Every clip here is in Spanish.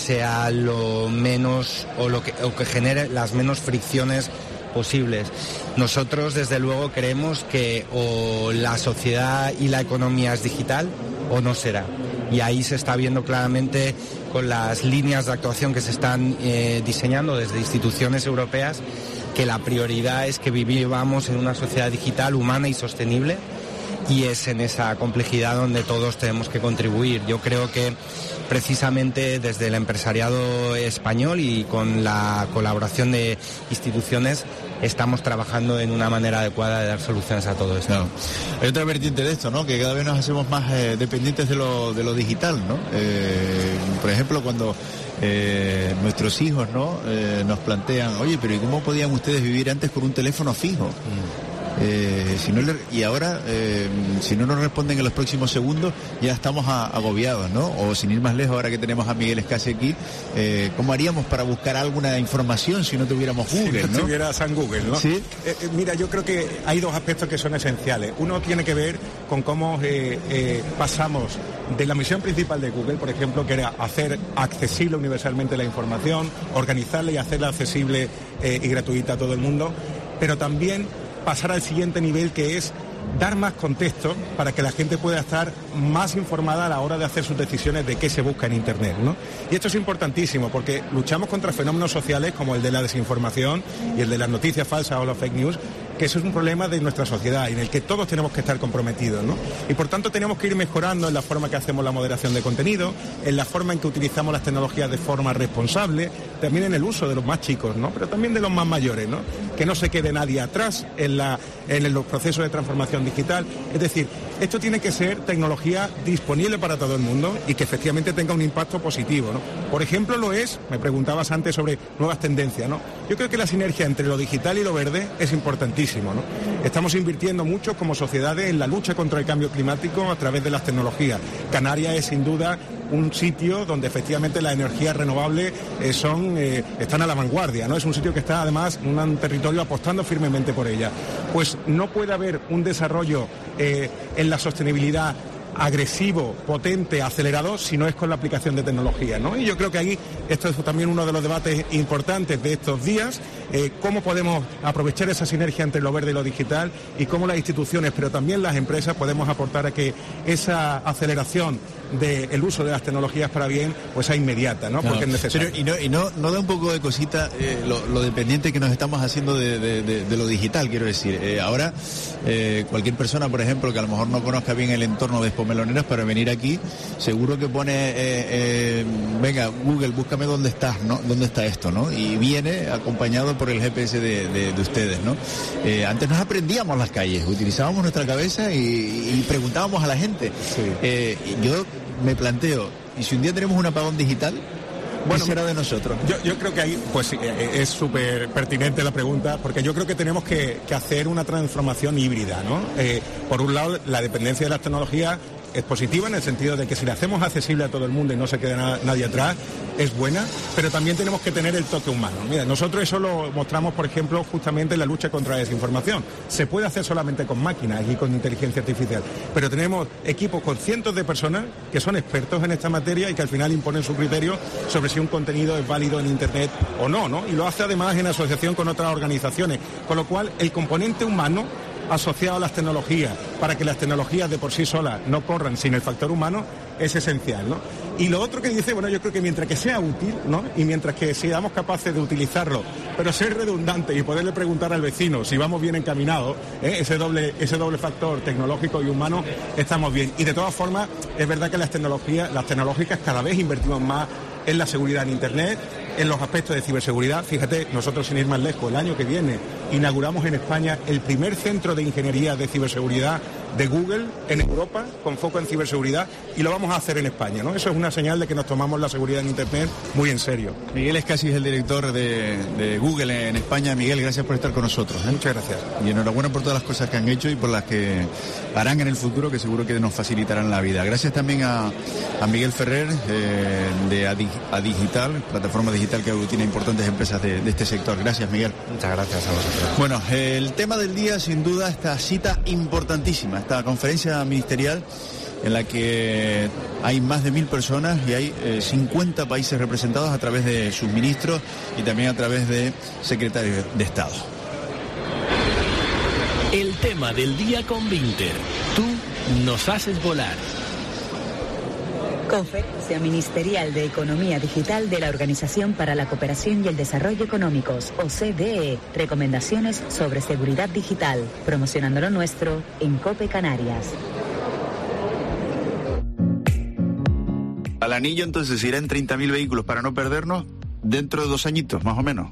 sea lo menos o que genere las menos fricciones posibles. Nosotros desde luego creemos que o la sociedad y la economía es digital o no será, y ahí se está viendo claramente con las líneas de actuación que se están diseñando desde instituciones europeas, que la prioridad es que vivamos en una sociedad digital, humana y sostenible, y es en esa complejidad donde todos tenemos que contribuir. Yo creo que precisamente desde el empresariado español y con la colaboración de instituciones estamos trabajando en una manera adecuada de dar soluciones a todo esto. Claro. Hay otra vertiente de esto, ¿no? Que cada vez nos hacemos más dependientes de lo digital, ¿no? Por ejemplo, cuando nuestros hijos, ¿no? Nos plantean, oye, pero ¿y cómo podían ustedes vivir antes con un teléfono fijo? Y ahora, si no nos responden en los próximos segundos, ya estamos agobiados, ¿no? O sin ir más lejos, ahora que tenemos a Miguel Escasi aquí, ¿cómo haríamos para buscar alguna información si no tuviéramos Google, si no tuviera San Google, ¿no? ¿Sí? Mira, yo creo que hay dos aspectos que son esenciales. Uno tiene que ver con cómo pasamos de la misión principal de Google, por ejemplo, que era hacer accesible universalmente la información, organizarla y hacerla accesible y gratuita a todo el mundo, pero también pasar al siguiente nivel, que es dar más contexto para que la gente pueda estar más informada a la hora de hacer sus decisiones de qué se busca en Internet, ¿no? Y esto es importantísimo porque luchamos contra fenómenos sociales como el de la desinformación y el de las noticias falsas o las fake news, que eso es un problema de nuestra sociedad en el que todos tenemos que estar comprometidos, ¿no? Y por tanto tenemos que ir mejorando en la forma que hacemos la moderación de contenido, en la forma en que utilizamos las tecnologías de forma responsable, también en el uso de los más chicos, ¿no? Pero también de los más mayores, ¿no? Que no se quede nadie atrás en los procesos de transformación digital. Es decir, esto tiene que ser tecnología disponible para todo el mundo y que efectivamente tenga un impacto positivo, ¿no? Por ejemplo, lo es, me preguntabas antes sobre nuevas tendencias, ¿no? Yo creo que la sinergia entre lo digital y lo verde es importantísimo, ¿no? Estamos invirtiendo mucho como sociedades en la lucha contra el cambio climático a través de las tecnologías. Canarias es sin duda un sitio donde efectivamente las energías renovables están a la vanguardia, ¿no? Es un sitio que está además en un territorio apostando firmemente por ella. Pues no puede haber un desarrollo en la sostenibilidad agresivo, potente, acelerado, si no es con la aplicación de tecnología, ¿no? Y yo creo que ahí esto es también uno de los debates importantes de estos días, cómo podemos aprovechar esa sinergia entre lo verde y lo digital y cómo las instituciones, pero también las empresas, podemos aportar a que esa aceleración del uso de las tecnologías para bien pues sea inmediata, ¿no? Porque es necesario. Pero, y no da un poco de cosita lo dependiente que nos estamos haciendo de lo digital, quiero decir. Ahora, cualquier persona, por ejemplo, que a lo mejor no conozca bien el entorno de Expomeloneras, para venir aquí, seguro que pone, venga, Google, búscame dónde estás, ¿no? ¿Dónde está esto, no? Y viene acompañado por el GPS de ustedes, ¿no? Antes nos aprendíamos las calles, utilizábamos nuestra cabeza y preguntábamos a la gente. Sí. Yo me planteo, ¿y si un día tenemos un apagón digital? ¿Qué será de nosotros? Yo creo que ahí pues es súper pertinente la pregunta, porque yo creo que tenemos que hacer una transformación híbrida, ¿no? Por un lado, la dependencia de las tecnologías es positiva en el sentido de que si la hacemos accesible a todo el mundo y no se queda nadie atrás, es buena, pero también tenemos que tener el toque humano. Mira, nosotros eso lo mostramos, por ejemplo, justamente en la lucha contra la desinformación. Se puede hacer solamente con máquinas y con inteligencia artificial, pero tenemos equipos con cientos de personas que son expertos en esta materia y que al final imponen su criterio sobre si un contenido es válido en Internet o no, ¿no? Y lo hace además en asociación con otras organizaciones, con lo cual el componente humano asociado a las tecnologías, para que las tecnologías de por sí solas no corran sin el factor humano, es esencial, ¿no? Y lo otro que dice, bueno, yo creo que mientras que sea útil, ¿no? Y mientras que seamos capaces de utilizarlo, pero ser redundante y poderle preguntar al vecino si vamos bien encaminados, ese doble factor tecnológico y humano, estamos bien. Y de todas formas, es verdad que las tecnológicas cada vez invertimos más en la seguridad en Internet, en los aspectos de ciberseguridad. Fíjate, nosotros sin ir más lejos, el año que viene inauguramos en España el primer centro de ingeniería de ciberseguridad de Google en Europa, con foco en ciberseguridad, y lo vamos a hacer en España, ¿no? Eso es una señal de que nos tomamos la seguridad en Internet muy en serio. Miguel Escasi es el director de Google en España. Miguel, gracias por estar con nosotros, ¿eh? Muchas gracias. Y enhorabuena por todas las cosas que han hecho y por las que harán en el futuro, que seguro que nos facilitarán la vida. Gracias también a Miguel Ferrer de Adigital, plataforma digital que aglutina importantes empresas de este sector. Gracias, Miguel. Muchas gracias a vosotros. Bueno, el tema del día, sin duda, esta cita importantísima, esta conferencia ministerial en la que hay más de 1.000 personas y hay 50 países representados a través de sus ministros y también a través de secretarios de Estado. El tema del día con Vinter. Tú nos haces volar. Conferencia Ministerial de Economía Digital de la Organización para la Cooperación y el Desarrollo Económicos, OCDE. Recomendaciones sobre seguridad digital. Promocionando lo nuestro en COPE Canarias. Al anillo entonces irán 30.000 vehículos para no perdernos dentro de 2 añitos, más o menos.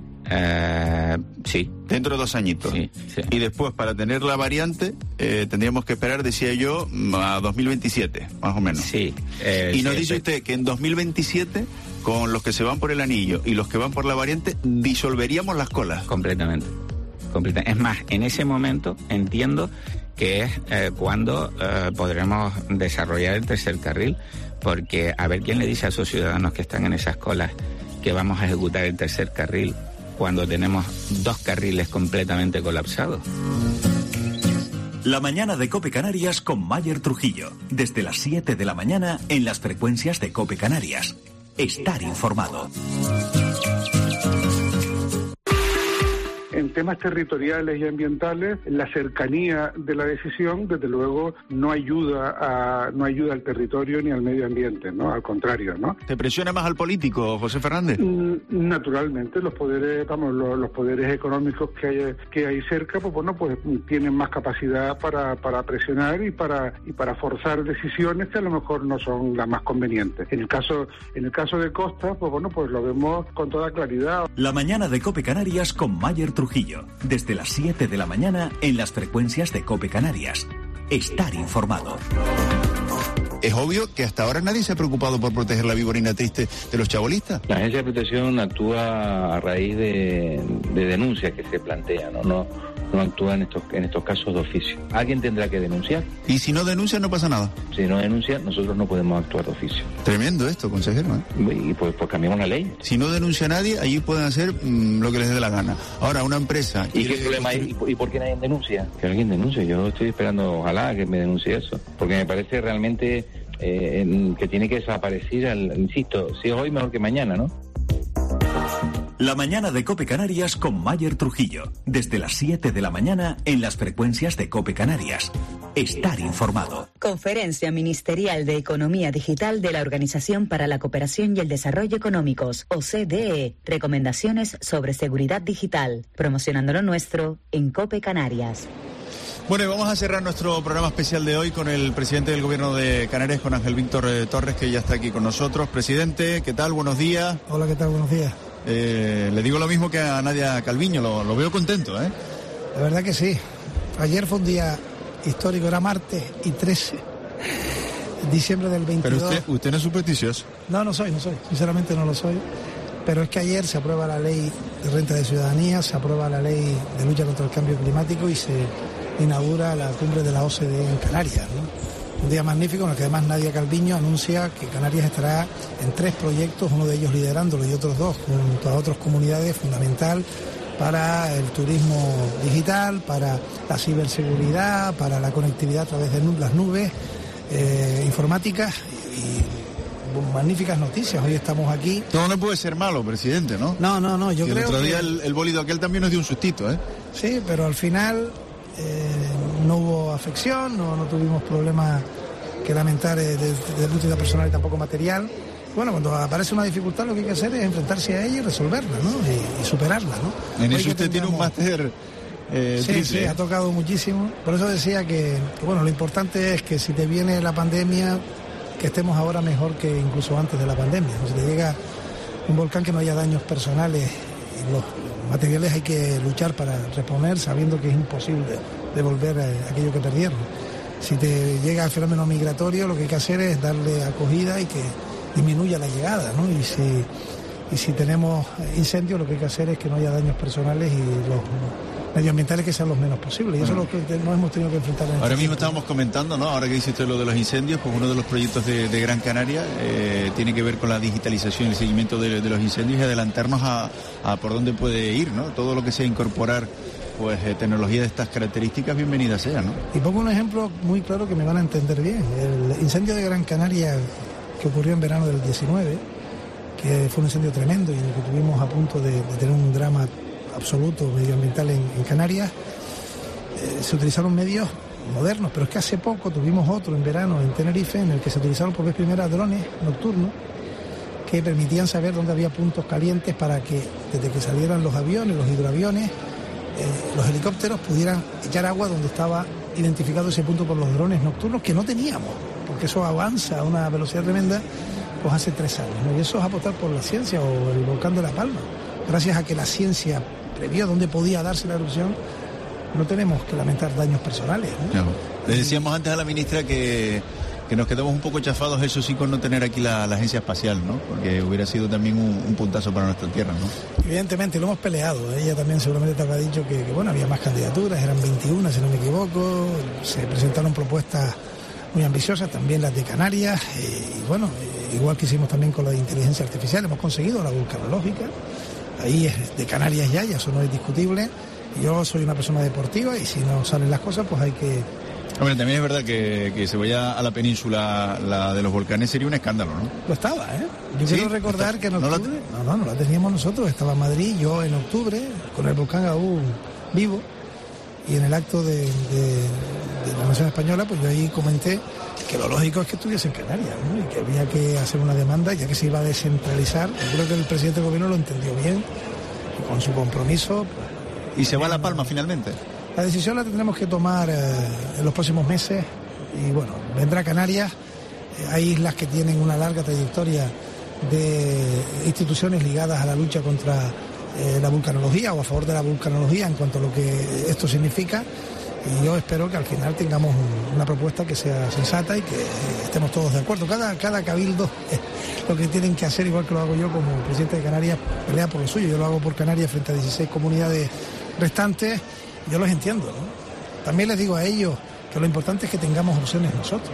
Sí. Dentro de 2 añitos. Sí. Y después, para tener la variante, tendríamos que esperar, decía yo, a 2027, más o menos. Sí. Y nos dice usted que en 2027, con los que se van por el anillo y los que van por la variante, disolveríamos las colas. Completamente. Es más, en ese momento entiendo que es cuando podremos desarrollar el tercer carril, porque a ver quién le dice a esos ciudadanos que están en esas colas que vamos a ejecutar el tercer carril cuando tenemos 2 carriles completamente colapsados. La mañana de COPE Canarias con Mayer Trujillo. Desde las 7 de la mañana en las frecuencias de COPE Canarias. Estar informado. En temas territoriales y ambientales, la cercanía de la decisión, desde luego, no ayuda al territorio ni al medio ambiente, ¿no? Al contrario, ¿no? ¿Te presiona más al político, José Fernández? Naturalmente, los poderes, los poderes económicos que hay cerca, pues tienen más capacidad para presionar y para forzar decisiones que a lo mejor no son las más convenientes. En el caso de Costa, pues lo vemos con toda claridad. La mañana de COPE Canarias con Mayer Trujillo. Desde las 7 de la mañana en las frecuencias de COPE Canarias. Estar informado. Es obvio que hasta ahora nadie se ha preocupado por proteger la viborina triste de los chabolistas. La Agencia de Protección actúa a raíz de denuncias que se plantean, no actúa en estos casos de oficio. Alguien tendrá que denunciar. Y si no denuncia, no pasa nada. Si no denuncia, nosotros no podemos actuar de oficio. Tremendo esto, consejero, ¿eh? Y pues cambiamos la ley. Si no denuncia a nadie, allí pueden hacer lo que les dé la gana. Ahora, una empresa... ¿Y qué problema hay? ¿Y por qué nadie denuncia? Que alguien denuncie. Yo estoy esperando, ojalá, que me denuncie eso. Porque me parece realmente que tiene que desaparecer, insisto, si es hoy, mejor que mañana, ¿no? La mañana de COPE Canarias con Mayer Trujillo. Desde las 7 de la mañana en las frecuencias de COPE Canarias. Estar informado. Conferencia Ministerial de Economía Digital de la Organización para la Cooperación y el Desarrollo Económicos, OCDE. Recomendaciones sobre seguridad digital. Promocionando lo nuestro en COPE Canarias. Bueno, y vamos a cerrar nuestro programa especial de hoy con el presidente del Gobierno de Canarias, con Ángel Víctor Torres, que ya está aquí con nosotros. Presidente, ¿qué tal? Buenos días. Hola, ¿qué tal? Buenos días. Le digo lo mismo que a Nadia Calviño, lo veo contento, ¿eh? La verdad que sí. Ayer fue un día histórico, era martes y 13 de diciembre del 22. Pero usted no es supersticioso. No soy, sinceramente no lo soy. Pero es que ayer se aprueba la ley de renta de ciudadanía, se aprueba la ley de lucha contra el cambio climático y se inaugura la cumbre de la OCDE en Canarias, ¿no? Un día magnífico en el que además Nadia Calviño anuncia que Canarias estará en 3 proyectos, uno de ellos liderándolo y otros 2 junto a otras comunidades, fundamental para el turismo digital, para la ciberseguridad, para la conectividad a través de las nubes informáticas y magníficas noticias. Hoy estamos aquí. No puede ser malo, presidente, ¿no? No, yo creo que... El otro día el bólido aquel también nos dio un sustito, ¿eh? Sí, pero al final... no hubo afección, no tuvimos problemas que lamentar desde el punto de vista personal y tampoco material. Bueno, cuando aparece una dificultad lo que hay que hacer es enfrentarse a ella y resolverla, ¿no? Y superarla, ¿no? En eso usted tiene un máster triple. Sí, ha tocado muchísimo. Por eso decía que lo importante es que si te viene la pandemia, que estemos ahora mejor que incluso antes de la pandemia. Si te llega un volcán, que no haya daños personales, y los materiales hay que luchar para reponer, sabiendo que es imposible devolver aquello que perdieron. Si te llega el fenómeno migratorio, lo que hay que hacer es darle acogida y que disminuya la llegada, ¿no? Y si tenemos incendios, lo que hay que hacer es que no haya daños personales y los medioambientales que sean los menos posibles. Y eso es lo que nos hemos tenido que enfrentar. Ahora mismo estábamos comentando, ¿no? Ahora que dice usted lo de los incendios, pues uno de los proyectos de Gran Canaria tiene que ver con la digitalización y el seguimiento de los incendios y adelantarnos a por dónde puede ir, ¿no? Todo lo que sea incorporar pues tecnología de estas características, bienvenida sea, ¿no? Y pongo un ejemplo muy claro que me van a entender bien. El incendio de Gran Canaria que ocurrió en verano del 19, que fue un incendio tremendo y en el que estuvimos a punto de tener un drama absoluto medioambiental en Canarias, se utilizaron medios modernos, pero es que hace poco tuvimos otro en verano en Tenerife en el que se utilizaron por vez primera drones nocturnos que permitían saber dónde había puntos calientes para que desde que salieran los aviones, los hidroaviones, los helicópteros pudieran echar agua donde estaba identificado ese punto por los drones nocturnos que no teníamos, porque eso avanza a una velocidad tremenda pues hace 3 años, ¿no? Y eso es apostar por la ciencia o el volcán de La Palma. Gracias a que la ciencia previó dónde podía darse la erupción, no tenemos que lamentar daños personales, ¿no? Claro. Le decíamos antes a la ministra que nos quedamos un poco chafados, eso sí, con no tener aquí la agencia espacial, ¿no? Porque hubiera sido también un puntazo para nuestra tierra, ¿no? Evidentemente, lo hemos peleado. Ella también seguramente te habrá dicho que bueno, había más candidaturas, eran 21, si no me equivoco. Se presentaron propuestas muy ambiciosas, también las de Canarias. Y bueno, igual que hicimos también con la de inteligencia artificial, hemos conseguido la vulcanológica. Ahí es de Canarias ya, eso no es discutible. Yo soy una persona deportiva y si no salen las cosas, pues hay que... Hombre, también es verdad que se vaya a la península la de los volcanes sería un escándalo, ¿no? Lo estaba, ¿eh? Yo quiero recordar que en octubre... No la teníamos nosotros. Estaba en Madrid, yo en octubre, con el volcán aún vivo, y en el acto de la Nación Española, pues yo ahí comenté que lo lógico es que estuviese en Canarias, ¿no? Y que había que hacer una demanda, ya que se iba a descentralizar. Yo creo que el presidente del gobierno lo entendió bien, y con su compromiso... ¿Y se va a La Palma finalmente? La decisión la tendremos que tomar en los próximos meses y bueno, vendrá Canarias. Hay islas que tienen una larga trayectoria de instituciones ligadas a la lucha contra la vulcanología o a favor de la vulcanología en cuanto a lo que esto significa, y yo espero que al final tengamos una propuesta que sea sensata y que estemos todos de acuerdo. Cada cabildo lo que tienen que hacer, igual que lo hago yo como presidente de Canarias, pelea por lo suyo. Yo lo hago por Canarias frente a 16 comunidades restantes. Yo los entiendo, ¿no? También les digo a ellos que lo importante es que tengamos opciones nosotros.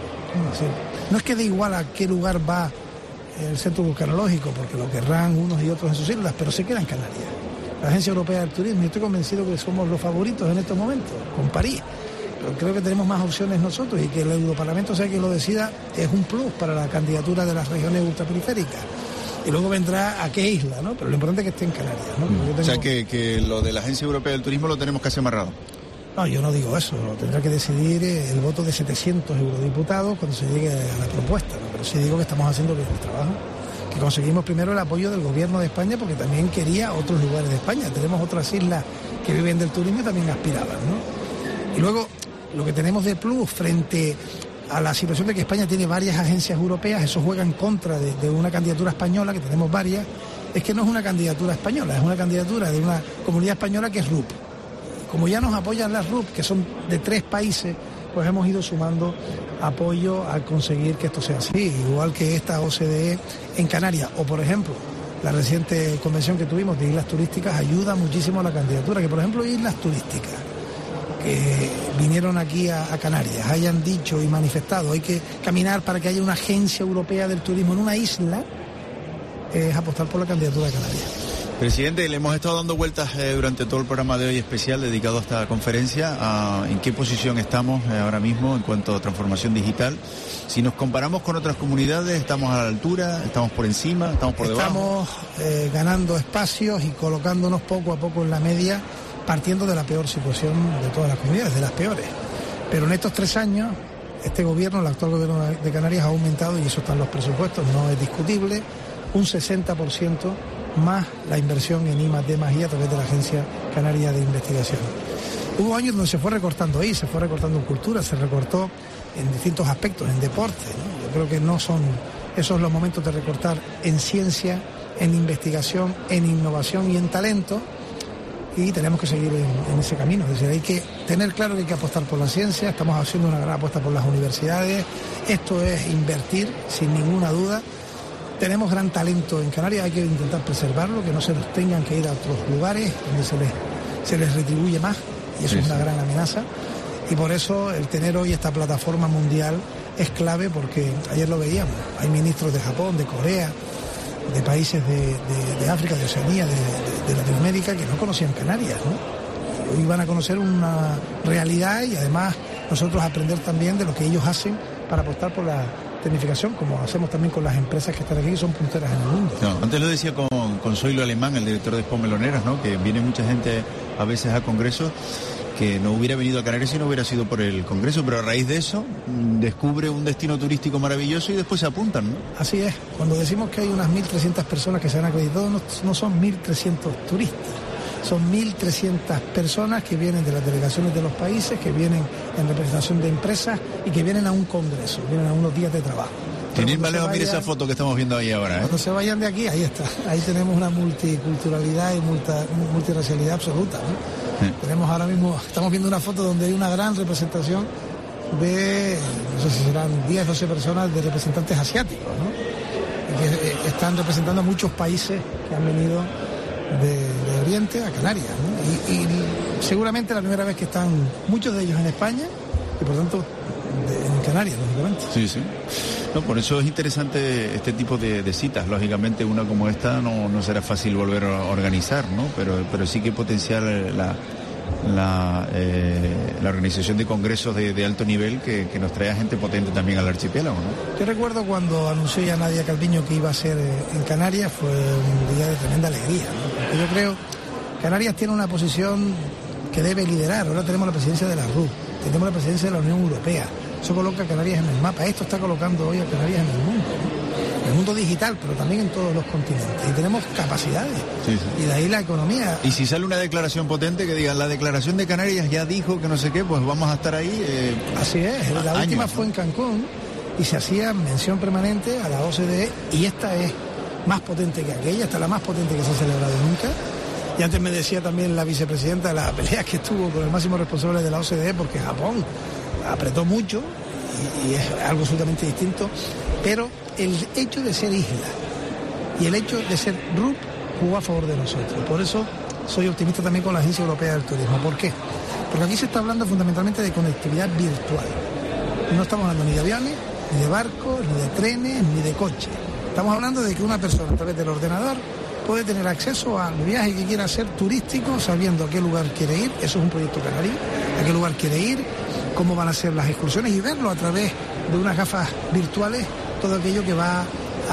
No es que dé igual a qué lugar va el centro vulcanológico, porque lo querrán unos y otros en sus islas, pero se queda en Canarias. La Agencia Europea del Turismo, yo estoy convencido que somos los favoritos en estos momentos, con París. Pero creo que tenemos más opciones nosotros y que el Europarlamento sea quien lo decida es un plus para la candidatura de las regiones ultraperiféricas. Y luego vendrá a qué isla, ¿no? Pero lo importante es que esté en Canarias, ¿no? O sea, que lo de la Agencia Europea del Turismo lo tenemos casi amarrado. No, yo no digo eso. Tendrá que decidir el voto de 700 eurodiputados cuando se llegue a la propuesta, ¿no? Pero sí digo que estamos haciendo bien el trabajo. Que conseguimos primero el apoyo del gobierno de España porque también quería otros lugares de España. Tenemos otras islas que viven del turismo y también aspiraban, ¿no? Y luego, lo que tenemos de plus frente a la situación de que España tiene varias agencias europeas, eso juega en contra de una candidatura española, que tenemos varias, es que no es una candidatura española, es una candidatura de una comunidad española que es RUP. Como ya nos apoyan las RUP, que son de 3 países, pues hemos ido sumando apoyo al conseguir que esto sea así, igual que esta OCDE en Canarias, o por ejemplo, la reciente convención que tuvimos de islas turísticas ayuda muchísimo a la candidatura, que por ejemplo islas turísticas que vinieron aquí a Canarias hayan dicho y manifestado hay que caminar para que haya una agencia europea del turismo en una isla, es apostar por la candidatura de Canarias. Presidente, le hemos estado dando vueltas durante todo el programa de hoy especial dedicado a esta conferencia, en qué posición estamos ahora mismo en cuanto a transformación digital. Si nos comparamos con otras comunidades, ¿estamos a la altura? ¿Estamos por encima? ¿Estamos por debajo? Estamos ganando espacios y colocándonos poco a poco en la media, partiendo de la peor situación de todas las comunidades, de las peores. Pero en estos 3 años, este gobierno, el actual gobierno de Canarias, ha aumentado, y eso está en los presupuestos, no es discutible, un 60% más la inversión en I+D+I a través de la Agencia Canaria de Investigación. Hubo años donde se fue recortando ahí, se fue recortando en cultura, se recortó en distintos aspectos, en deporte, ¿no? Yo creo que no son esos los momentos de recortar en ciencia, en investigación, en innovación y en talento, y tenemos que seguir en ese camino. Es decir, hay que tener claro que hay que apostar por la ciencia, estamos haciendo una gran apuesta por las universidades, esto es invertir sin ninguna duda. Tenemos gran talento en Canarias, hay que intentar preservarlo, que no se nos tengan que ir a otros lugares donde se les retribuye más, y eso es una gran amenaza. Y por eso el tener hoy esta plataforma mundial es clave, porque ayer lo veíamos, hay ministros de Japón, de Corea, de países de África, de Oceanía, de Latinoamérica, que no conocían Canarias, ¿no? Hoy van a conocer una realidad y además nosotros aprender también de lo que ellos hacen para apostar por la tecnificación, como hacemos también con las empresas que están aquí, que son punteras en el mundo. No, antes lo decía con Zoilo Alemán, el director de Expo Meloneras, ¿no? Que viene mucha gente a veces a congresos que no hubiera venido a Canarias si no hubiera sido por el congreso, pero a raíz de eso descubre un destino turístico maravilloso y después se apuntan, ¿no? Así es, cuando decimos que hay unas 1.300 personas que se han acreditado, no son 1.300 turistas, son 1.300 personas que vienen de las delegaciones de los países, que vienen en representación de empresas y que vienen a un congreso, vienen a unos días de trabajo. Mire esa foto que estamos viendo ahí ahora. Cuando se vayan de aquí, ahí está. Ahí tenemos una multiculturalidad y multirracialidad absoluta, ¿no? Sí. Tenemos ahora mismo, estamos viendo una foto donde hay una gran representación de, no sé si serán 10, 12 personas de representantes asiáticos, ¿no? Que están representando a muchos países que han venido de Oriente a Canarias, ¿no? Y seguramente la primera vez que están muchos de ellos en España y por tanto en Canarias, lógicamente. Sí, sí. No, por eso es interesante este tipo de citas. Lógicamente una como esta no será fácil volver a organizar, ¿no? Pero sí que potenciar la organización de congresos de alto nivel que nos trae a gente potente también al archipiélago, ¿no? Yo recuerdo cuando anunció ya Nadia Calviño que iba a ser en Canarias, fue un día de tremenda alegría, ¿no? Porque yo creo que Canarias tiene una posición que debe liderar. Ahora tenemos la presidencia de la RUP, tenemos la presidencia de la Unión Europea. Eso coloca a Canarias en el mapa. Esto está colocando hoy a Canarias en el mundo, ¿no? En el mundo digital, pero también en todos los continentes. Y tenemos capacidades. Sí, sí. Y de ahí la economía. Y si sale una declaración potente que diga, la declaración de Canarias ya dijo que no sé qué, pues vamos a estar ahí. Así es. La última fue en Cancún y se hacía mención permanente a la OCDE y esta es más potente que aquella, esta es la más potente que se ha celebrado nunca. Y antes me decía también la vicepresidenta la pelea que estuvo con el máximo responsable de la OCDE porque Japón apretó mucho y es algo absolutamente distinto, pero el hecho de ser isla y el hecho de ser RUP jugó a favor de nosotros. Por eso soy optimista también con la Agencia Europea del Turismo. ¿Por qué? Porque aquí se está hablando fundamentalmente de conectividad virtual. No estamos hablando ni de aviones, ni de barcos, ni de trenes, ni de coches. Estamos hablando de que una persona a través del ordenador puede tener acceso al viaje que quiera hacer turístico, sabiendo a qué lugar quiere ir. Eso es un proyecto canarí. A qué lugar quiere ir, cómo van a ser las excursiones y verlo a través de unas gafas virtuales, todo aquello que va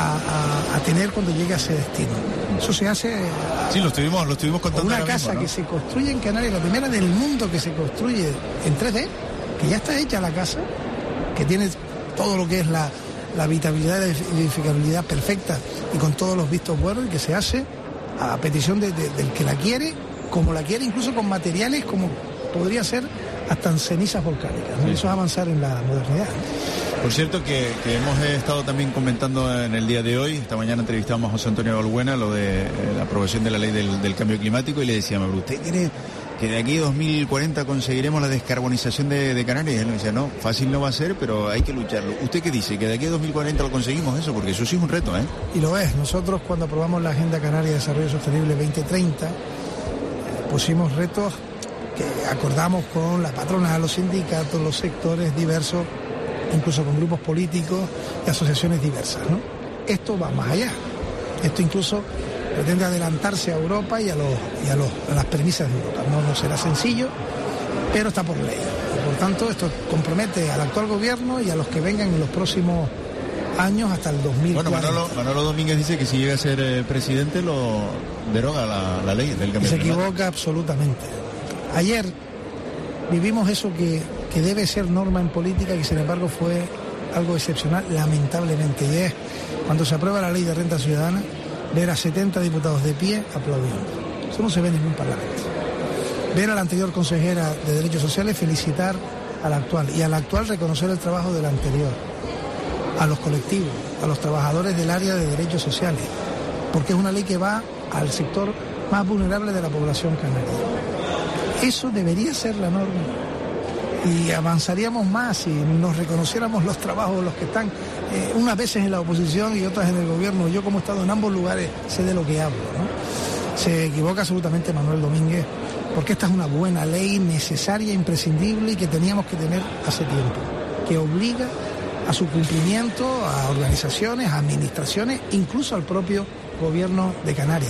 a tener cuando llegue a ese destino. Eso se hace... Sí, lo estuvimos contando. Una casa mismo, ¿no? Que se construye en Canarias, la primera del mundo que se construye en 3D, que ya está hecha la casa, que tiene todo lo que es la habitabilidad y la edificabilidad perfecta y con todos los vistos buenos, y que se hace a petición del que la quiere, como la quiere, incluso con materiales como podría ser hasta en cenizas volcánicas, ¿no? Sí. Eso es avanzar en la modernidad. Por cierto que hemos estado también comentando en el día de hoy, esta mañana entrevistamos a José Antonio Balbuena, lo de la aprobación de la ley del cambio climático, y le decíamos, ¿usted cree que de aquí a 2040 conseguiremos la descarbonización de Canarias? Y él me decía, no, fácil no va a ser, pero hay que lucharlo. ¿Usted qué dice? ¿Que de aquí a 2040 lo conseguimos eso? Porque eso sí es un reto, ¿eh? Y lo es. Nosotros cuando aprobamos la Agenda Canaria de Desarrollo Sostenible 2030, pusimos retos que acordamos con la patronal, los sindicatos, los sectores diversos, incluso con grupos políticos y asociaciones diversas, ¿no? Esto va más allá. Esto incluso pretende adelantarse a Europa y a las premisas de Europa. No será sencillo, pero está por ley. Y por tanto, esto compromete al actual gobierno y a los que vengan en los próximos años hasta el 2040. Bueno, Manolo Domínguez dice que si llega a ser presidente lo deroga la ley del cambio climático. Se equivoca absolutamente. Ayer vivimos eso que debe ser norma en política, que sin embargo fue algo excepcional, lamentablemente, y es cuando se aprueba la ley de renta ciudadana, ver a 70 diputados de pie aplaudiendo. Eso no se ve en ningún parlamento. Ver a la anterior consejera de Derechos Sociales felicitar a la actual, y a la actual reconocer el trabajo de la anterior, a los colectivos, a los trabajadores del área de derechos sociales, porque es una ley que va al sector más vulnerable de la población canaria. Eso debería ser la norma. Y avanzaríamos más si nos reconociéramos los trabajos de los que están unas veces en la oposición y otras en el gobierno. Yo, como he estado en ambos lugares, sé de lo que hablo, ¿no? Se equivoca absolutamente Manuel Domínguez, porque esta es una buena ley, necesaria, imprescindible, y que teníamos que tener hace tiempo, que obliga a su cumplimiento a organizaciones, a administraciones, incluso al propio gobierno de Canarias.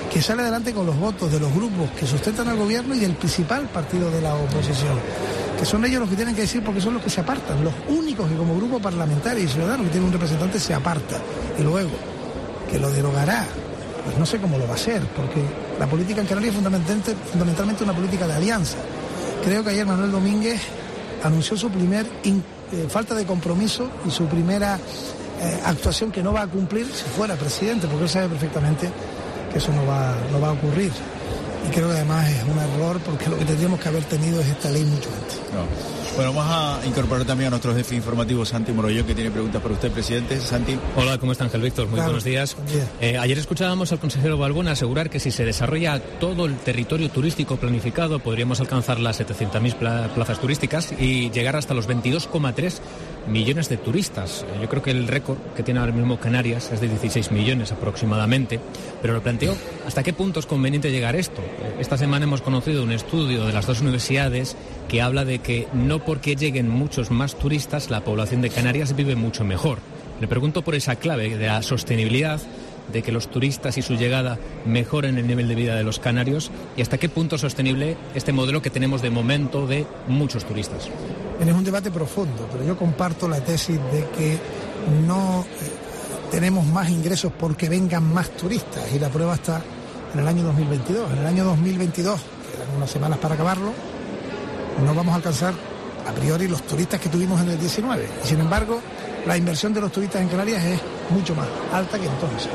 que sale adelante con los votos de los grupos que sustentan al gobierno y del principal partido de la oposición, que son ellos los que tienen que decir, porque son los que se apartan, los únicos que como grupo parlamentario y ciudadano que tiene un representante se aparta. Y luego, que lo derogará, pues no sé cómo lo va a hacer, porque la política en Canarias es fundamentalmente una política de alianza. Creo que ayer Manuel Domínguez anunció su primer falta de compromiso y su primera actuación que no va a cumplir si fuera presidente, porque él sabe perfectamente que eso no va a ocurrir. Y creo que además es un error, porque lo que tendríamos que haber tenido es esta ley mucho antes. No. Bueno, vamos a incorporar también a nuestro jefe informativo, Santi Morollón, que tiene preguntas para usted, presidente. Santi. Hola, ¿cómo está, Ángel Víctor? Muy buenos días. Ayer escuchábamos al consejero Balbón asegurar que si se desarrolla todo el territorio turístico planificado, podríamos alcanzar las 700.000 plazas turísticas y llegar hasta los 22,3 millones de turistas. Yo creo que el récord que tiene ahora mismo Canarias es de 16 millones aproximadamente, pero lo planteo, ¿hasta qué punto es conveniente llegar a esto? Esta semana hemos conocido un estudio de las dos universidades que habla de que no porque lleguen muchos más turistas, la población de Canarias vive mucho mejor. Le pregunto por esa clave de la sostenibilidad, de que los turistas y su llegada mejoren el nivel de vida de los canarios, y hasta qué punto es sostenible este modelo que tenemos de momento de muchos turistas. Es un debate profundo, pero yo comparto la tesis de que no tenemos más ingresos porque vengan más turistas, y la prueba está en el año 2022. En el año 2022, quedan unas semanas para acabarlo, no vamos a alcanzar a priori los turistas que tuvimos en el 19. Y sin embargo, la inversión de los turistas en Canarias es mucho más alta que entonces.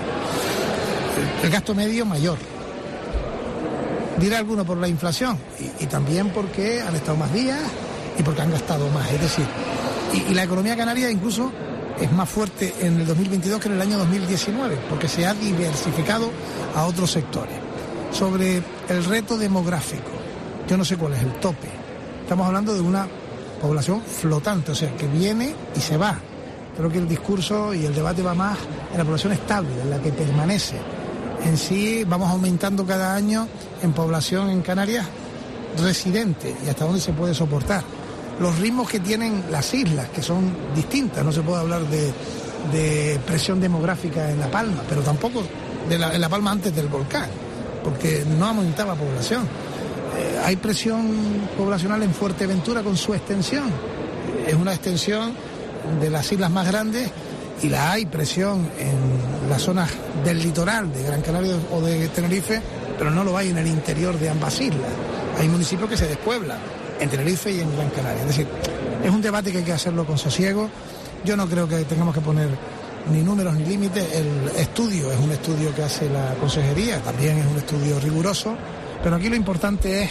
El gasto medio mayor. Dirá alguno por la inflación y también porque han estado más días y porque han gastado más. Es decir, y la economía canaria incluso es más fuerte en el 2022 que en el año 2019, porque se ha diversificado a otros sectores. Sobre el reto demográfico, yo no sé cuál es el tope. Estamos hablando de una población flotante, o sea, que viene y se va. Creo que el discurso y el debate va más en la población estable, en la que permanece. En sí vamos aumentando cada año en población en Canarias residente y hasta dónde se puede soportar. Los ritmos que tienen las islas, que son distintas, no se puede hablar de presión demográfica en La Palma, pero tampoco en La Palma antes del volcán, porque no aumentaba población. Hay presión poblacional en Fuerteventura con su extensión. Es una extensión de las islas más grandes y la hay presión en las zonas del litoral de Gran Canaria o de Tenerife, pero no lo hay en el interior de ambas islas. Hay municipios que se despueblan en Tenerife y en Gran Canaria. Es decir, es un debate que hay que hacerlo con sosiego. Yo no creo que tengamos que poner ni números ni límites. El estudio es un estudio que hace la consejería, también es un estudio riguroso, pero aquí lo importante es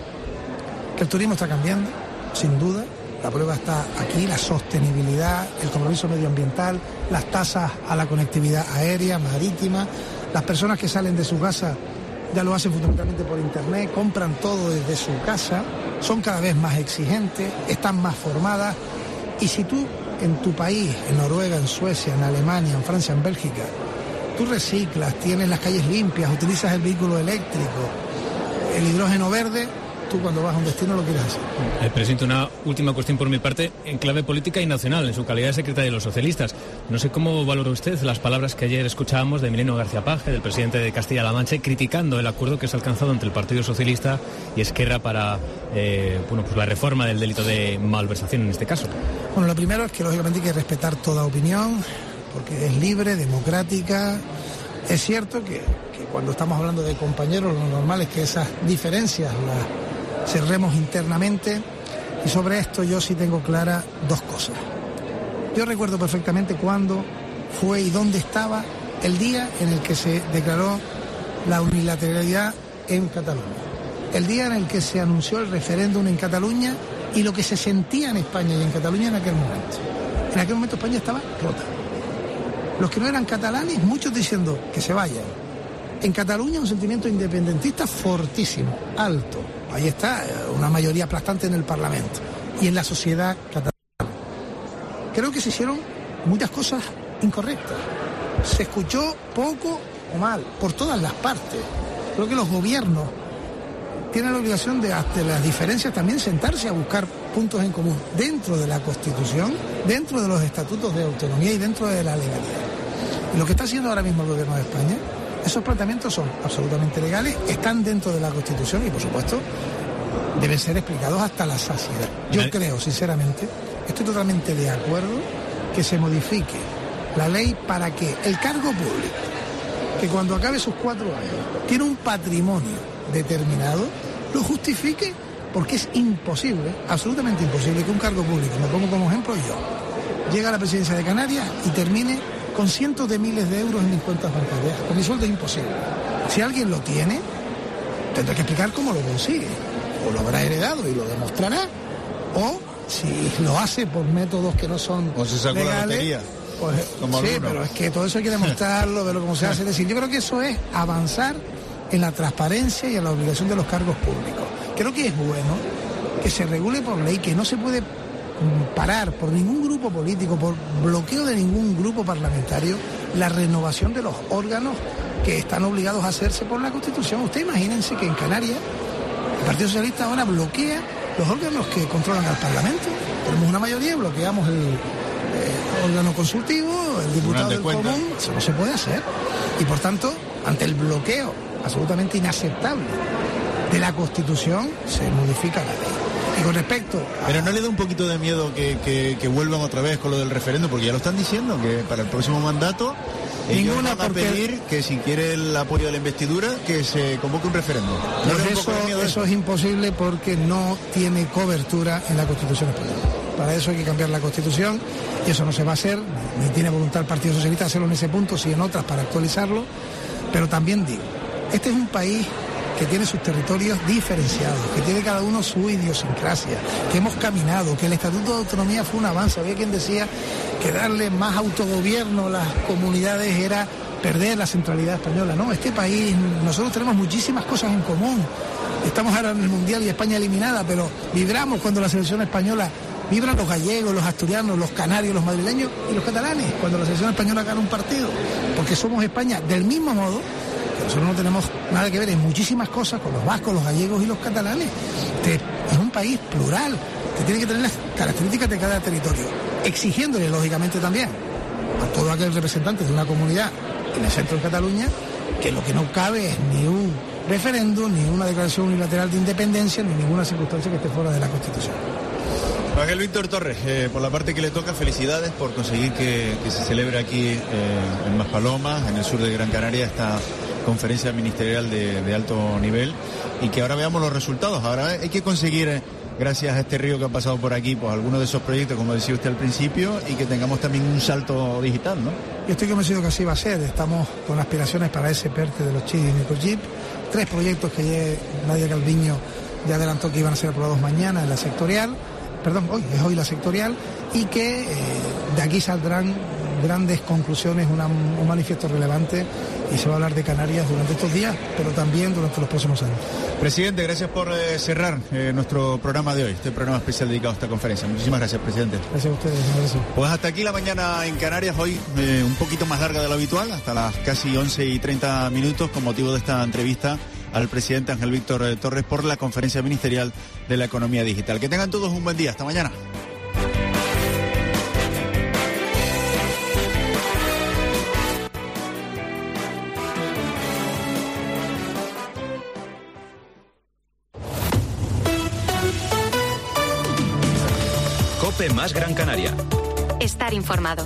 que el turismo está cambiando, sin duda. La prueba está aquí, la sostenibilidad, el compromiso medioambiental, las tasas a la conectividad aérea, marítima. Las personas que salen de su casa ya lo hacen fundamentalmente por internet, compran todo desde su casa, son cada vez más exigentes, están más formadas. Y si tú en tu país, en Noruega, en Suecia, en Alemania, en Francia, en Bélgica, tú reciclas, tienes las calles limpias, utilizas el vehículo eléctrico, el hidrógeno verde, tú cuando vas a un destino lo quieres hacer. Presidente, una última cuestión por mi parte, en clave política y nacional, en su calidad de secretario de los socialistas. No sé cómo valora usted las palabras que ayer escuchábamos de Emiliano García Paje, del presidente de Castilla-La Mancha, criticando el acuerdo que se ha alcanzado entre el Partido Socialista y Esquerra para pues la reforma del delito de malversación en este caso. Bueno, lo primero es que lógicamente hay que respetar toda opinión, porque es libre, democrática. Es cierto que cuando estamos hablando de compañeros, lo normal es que esas diferencias las cerremos internamente, y sobre esto yo sí tengo clara dos cosas. Yo recuerdo perfectamente cuándo fue y dónde estaba el día en el que se declaró la unilateralidad en Cataluña, el día en el que se anunció el referéndum en Cataluña y lo que se sentía en España y en Cataluña en aquel momento. En aquel momento España estaba rota. Los que no eran catalanes, muchos diciendo que se vayan. En Cataluña un sentimiento independentista fortísimo, alto. Ahí está, una mayoría aplastante en el Parlamento y en la sociedad catalana. Creo que se hicieron muchas cosas incorrectas. Se escuchó poco o mal, por todas las partes. Creo que los gobiernos tienen la obligación de, ante las diferencias, también sentarse a buscar puntos en común dentro de la Constitución, dentro de los estatutos de autonomía y dentro de la legalidad. Y lo que está haciendo ahora mismo el gobierno de España Esos planteamientos son absolutamente legales, están dentro de la Constitución y, por supuesto, deben ser explicados hasta la saciedad. Yo creo, sinceramente, estoy totalmente de acuerdo que se modifique la ley para que el cargo público, que cuando acabe sus 4 años tiene un patrimonio determinado, lo justifique, porque es imposible, absolutamente imposible, que un cargo público, me pongo como ejemplo yo, llegue a la presidencia de Canarias y termine con cientos de miles de euros en mis cuentas bancarias. Con mi sueldo es imposible. Si alguien lo tiene, tendrá que explicar cómo lo consigue. O lo habrá heredado y lo demostrará, o si lo hace por métodos que no son o se sacó legales, la lotería. Pues, sí, pero es que todo eso hay que demostrarlo, verlo cómo se hace. Es decir, yo creo que eso es avanzar en la transparencia y en la obligación de los cargos públicos. Creo que es bueno que se regule por ley, que no se puede parar por ningún grupo político, por bloqueo de ningún grupo parlamentario, la renovación de los órganos que están obligados a hacerse por la Constitución. Usted imagínense que en Canarias el Partido Socialista ahora bloquea los órganos que controlan al Parlamento. Tenemos una mayoría, bloqueamos el órgano consultivo, el diputado del común. Eso no se puede hacer. Y por tanto, ante el bloqueo absolutamente inaceptable de la Constitución, se modifica la ley. Y con respecto a... Pero ¿no le da un poquito de miedo que vuelvan otra vez con lo del referéndum? Porque ya lo están diciendo, que para el próximo mandato ellos van a pedir que si quiere el apoyo de la investidura, que se convoque un referéndum. Eso es imposible porque no tiene cobertura en la Constitución española. Para eso hay que cambiar la Constitución y eso no se va a hacer, ni tiene voluntad el Partido Socialista de hacerlo en ese punto, sí en otras para actualizarlo. Pero también digo, este es un país que tiene sus territorios diferenciados, que tiene cada uno su idiosincrasia, que hemos caminado, que el Estatuto de Autonomía fue un avance. Había quien decía que darle más autogobierno a las comunidades era perder la centralidad española. No, este país, nosotros tenemos muchísimas cosas en común. Estamos ahora en el Mundial y España eliminada, pero vibramos cuando la selección española, vibran los gallegos, los asturianos, los canarios, los madrileños y los catalanes cuando la selección española gana un partido, porque somos España del mismo modo. Nosotros no tenemos nada que ver en muchísimas cosas con los vascos, los gallegos y los catalanes. Es un país plural, que tiene que tener las características de cada territorio, exigiéndole lógicamente también a todo aquel representante de una comunidad en el centro de Cataluña que lo que no cabe es ni un referéndum, ni una declaración unilateral de independencia, ni ninguna circunstancia que esté fuera de la Constitución. Ángel Víctor Torres, por la parte que le toca, felicidades por conseguir que se celebre aquí en Maspalomas, en el sur de Gran Canaria, esta conferencia ministerial de alto nivel, y que ahora veamos los resultados. Ahora hay que conseguir, gracias a este río que ha pasado por aquí, pues algunos de esos proyectos, como decía usted al principio, y que tengamos también un salto digital, ¿no? Yo estoy convencido que así va a ser. Estamos con aspiraciones para ese PERTE de los chips y microchip. 3 proyectos que Nadia Calviño ya adelantó que iban a ser aprobados mañana en la sectorial. Hoy la sectorial, y que de aquí saldrán grandes conclusiones, un manifiesto relevante, y se va a hablar de Canarias durante estos días, pero también durante los próximos años. Presidente, gracias por cerrar nuestro programa de hoy, este programa especial dedicado a esta conferencia. Muchísimas gracias, presidente. Gracias a ustedes. Gracias. Pues hasta aquí la mañana en Canarias, hoy un poquito más larga de lo habitual, hasta las casi 11:30, con motivo de esta entrevista al presidente Ángel Víctor Torres por la conferencia ministerial de la economía digital. Que tengan todos un buen día. Hasta mañana. COPE más Gran Canaria. Estar informado.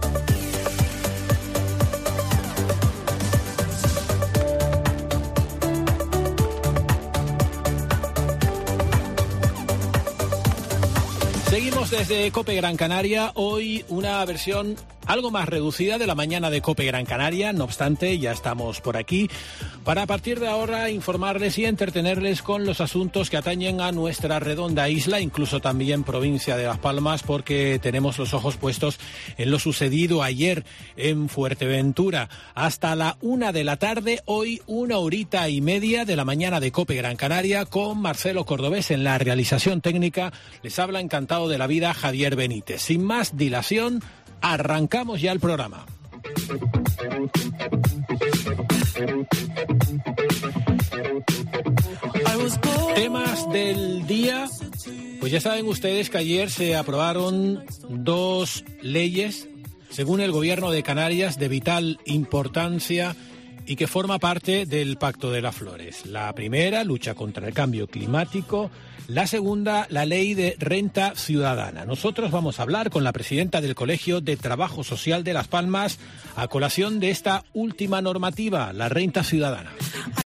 Seguimos desde COPE Gran Canaria, hoy una versión algo más reducida de la mañana de COPE Gran Canaria. No obstante, ya estamos por aquí para a partir de ahora informarles y entretenerles con los asuntos que atañen a nuestra redonda isla, incluso también provincia de Las Palmas, porque tenemos los ojos puestos en lo sucedido ayer en Fuerteventura. Hasta la 1 de la tarde, hoy 1h30 de la mañana de COPE Gran Canaria, con Marcelo Cordobés en la realización técnica. Les habla encantado de la vida Javier Benítez. Sin más dilación, arrancamos ya el programa. Temas del día. Pues ya saben ustedes que ayer se aprobaron 2 leyes, según el gobierno de Canarias, de vital importancia y que forma parte del Pacto de las Flores. La primera, lucha contra el cambio climático. La segunda, la ley de renta ciudadana. Nosotros vamos a hablar con la presidenta del Colegio de Trabajo Social de Las Palmas a colación de esta última normativa, la renta ciudadana.